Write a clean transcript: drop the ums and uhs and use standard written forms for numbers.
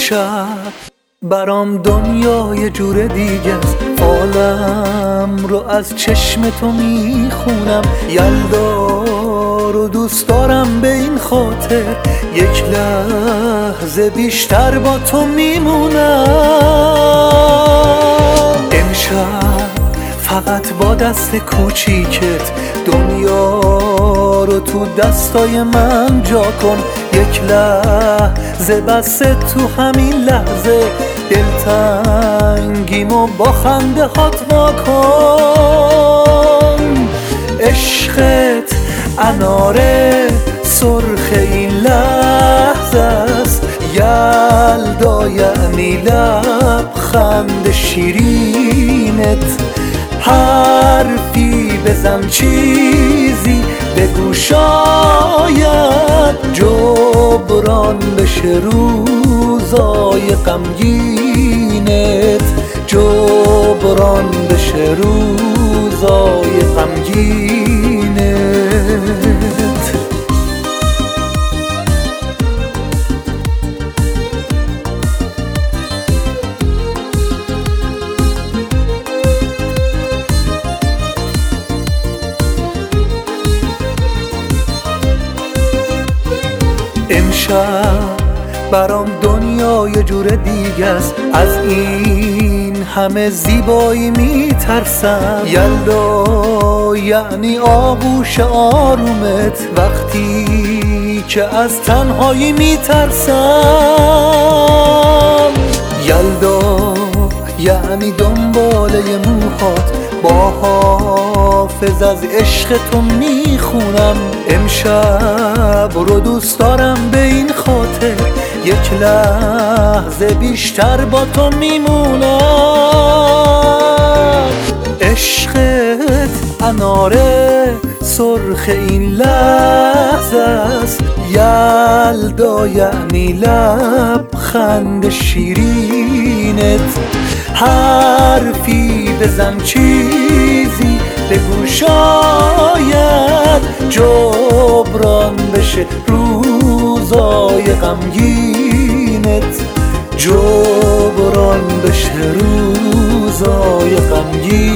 امشب برام دنیا یه جور دیگه است، عالم رو از چشم تو میخونم. یلدا رو دوست دارم به این خاطر یک لحظه بیشتر با تو میمونم. امشب فقط با دست کوچیکت دنیا رو تو دستای من جا کن. یک لحظه بس تو همین لحظه دلتنگیمو با خنده هات واکن. عشقت اناره سرخ این لحظه است، یلدا یعنی لبخند شیرینت. حرفی بزن چیزی بگو شاید جبران بشه روزای غمگینت، جبران بشه روزای غمگینت. امشب برام دنیا یه جور دیگه است، از این همه زیبایی میترسم. یلدا یعنی آغوش آرومت وقتی که از تنهایی میترسم. یلدا یعنی دنباله موهات، با حافظ از عشق تو میخونم. امشب رو دوست دارم به این خاطر یک لحظه بیشتر با تو میمونم. عشقت اناره سرخ این لحظه است، یلدا یعنی لبخند شیرینت. حرفی بزن چیزی بگو شاید جبران بشه روزای غمگینت، جبران بشه روزای غمگینت.